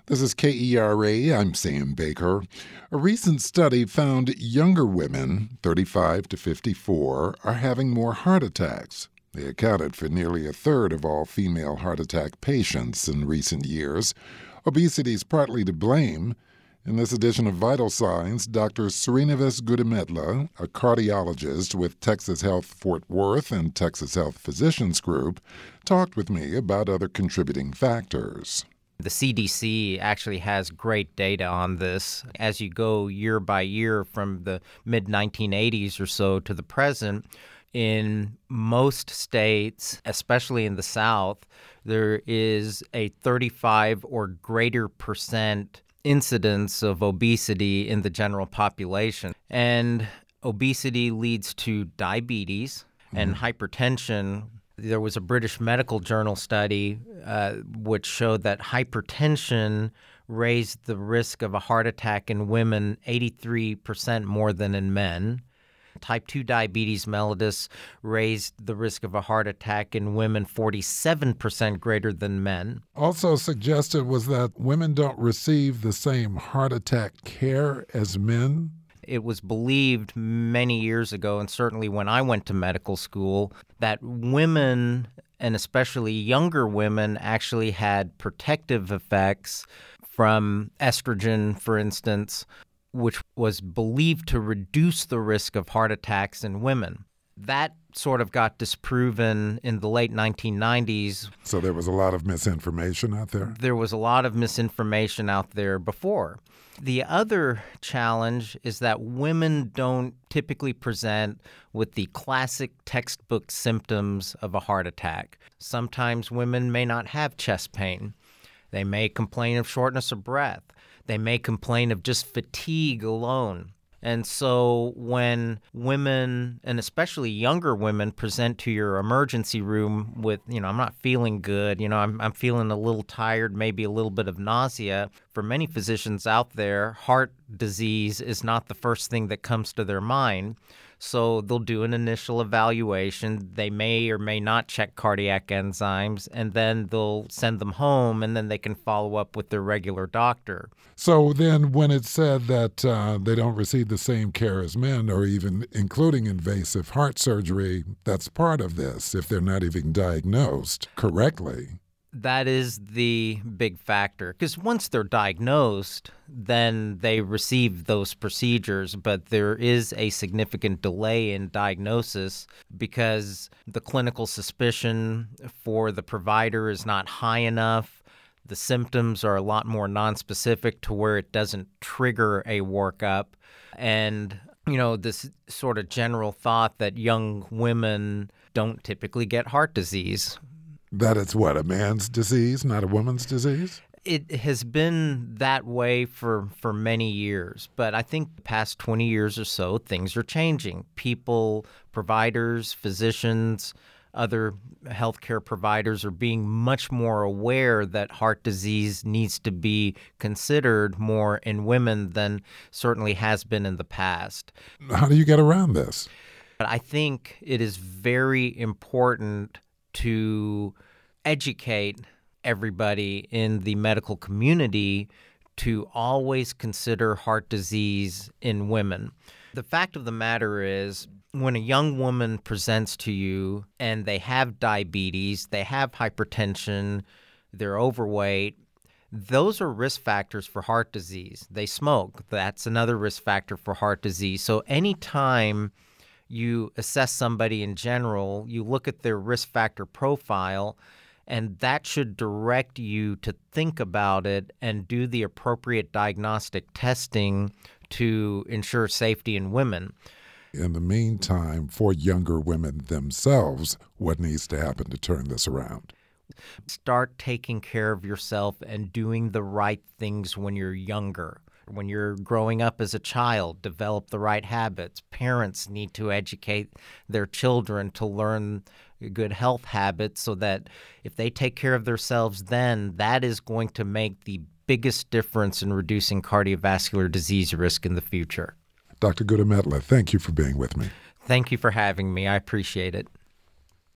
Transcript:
This is KERA. I'm Sam Baker. A recent study found younger women, 35 to 54, are having more heart attacks. They accounted for nearly a third of all female heart attack patients in recent years. Obesity is partly to blame. In this edition of Vital Signs, Dr. Srinivas Gudimedla, a cardiologist with Texas Health Fort Worth and Texas Health Physicians Group, talked with me about other contributing factors. The CDC actually has great data on this. As you go year by year from the mid-1980s or so to the present, in most states, especially in the South, there is a 35 or greater percent incidence of obesity in the general population. And obesity leads to diabetes and hypertension. There was a British Medical Journal study which showed that hypertension raised the risk of a heart attack in women 83% more than in men. Type 2 diabetes mellitus raised the risk of a heart attack in women 47% greater than men. Also suggested was that women don't receive the same heart attack care as men. It was believed many years ago, and certainly when I went to medical school, that women, and especially younger women, actually had protective effects from estrogen, for instance, which was believed to reduce the risk of heart attacks in women. That sort of got disproven in the late 1990s. So there was a lot of misinformation out there? There was a lot of misinformation out there before. The other challenge is that women don't typically present with the classic textbook symptoms of a heart attack. Sometimes women may not have chest pain. They may complain of shortness of breath. They may complain of just fatigue alone. And so when women, and especially younger women, present to your emergency room with, I'm not feeling good, I'm feeling a little tired, maybe a little bit of nausea, for many physicians out there, heart disease is not the first thing that comes to their mind. So they'll do an initial evaluation. They may or may not check cardiac enzymes, and then they'll send them home, and then they can follow up with their regular doctor. So then when it's said that they don't receive the same care as men, or even including invasive heart surgery, that's part of this, if they're not even diagnosed correctly. That is the big factor, because once they're diagnosed, then they receive those procedures, but there is a significant delay in diagnosis because the clinical suspicion for the provider is not high enough. The symptoms are a lot more nonspecific to where it doesn't trigger a workup. And, this sort of general thought that young women don't typically get heart disease. That it's what, a man's disease, not a woman's disease? It has been that way for many years, but I think the past 20 years or so, things are changing. People, providers, physicians, other healthcare providers are being much more aware that heart disease needs to be considered more in women than certainly has been in the past. How do you get around this? But I think it is very important to educate everybody in the medical community to always consider heart disease in women. The fact of the matter is, when a young woman presents to you and they have diabetes, they have hypertension, they're overweight, those are risk factors for heart disease. They smoke. That's another risk factor for heart disease. So anytime you assess somebody in general, you look at their risk factor profile, and that should direct you to think about it and do the appropriate diagnostic testing to ensure safety in women. In the meantime, for younger women themselves, what needs to happen to turn this around? Start taking care of yourself and doing the right things when you're younger. When you're growing up as a child, develop the right habits. Parents need to educate their children to learn good health habits so that if they take care of themselves then, that is going to make the biggest difference in reducing cardiovascular disease risk in the future. Dr. Gudimedla, thank you for being with me. Thank you for having me. I appreciate it.